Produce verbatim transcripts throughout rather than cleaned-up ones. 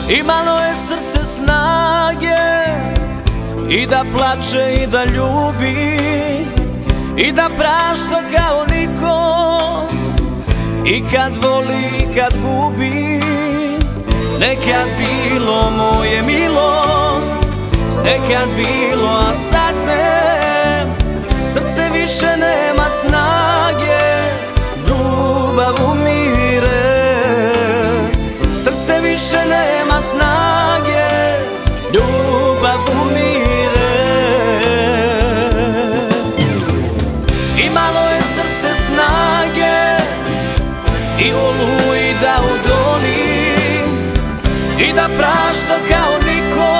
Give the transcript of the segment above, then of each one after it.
Imalo je srce snage i da plače i da ljubi i da prašta kao niko, i kad voli i kad gubi. Nekad bilo moje milo, nekad bilo, a sad ne. Srce više nema snage, ljubav umire. Srce više nema snage, ljubav umire. Imalo je srce snage i oluji da udoli i da prašta kao niko,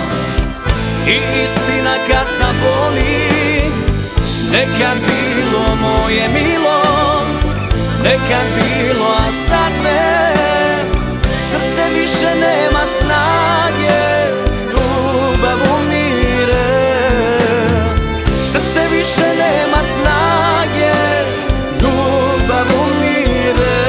i istina kad zaboli. Nekad bilo moje milo, nekad bilo, a sad ne. Srce više nema snage, ljubav umire. Srce više nema snage, ljubav umire.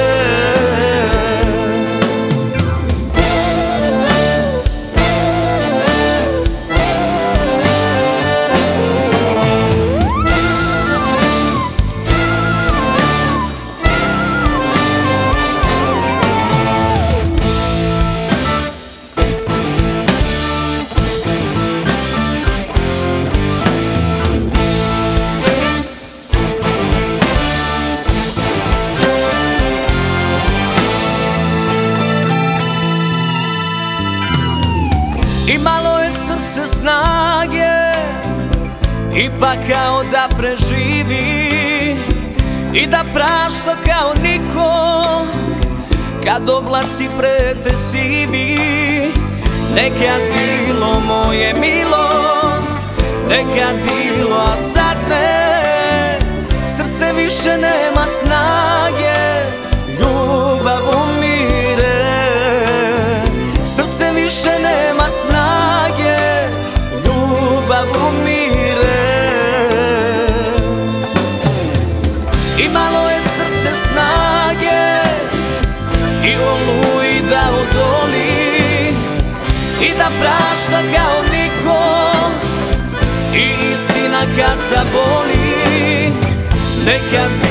Imalo je srce snage, ipak kao da preživi i da prašta kao niko, kad oblaci prete sivi. Nekad bilo moje milo, nekad bilo, a sad ne. Srce više nema snage, ljubav umire. Srce više nema snage, ljubav umire. Imalo je srce snage i oluji da udoli i da prašta kao niko, i istina kad zaboli. Nekad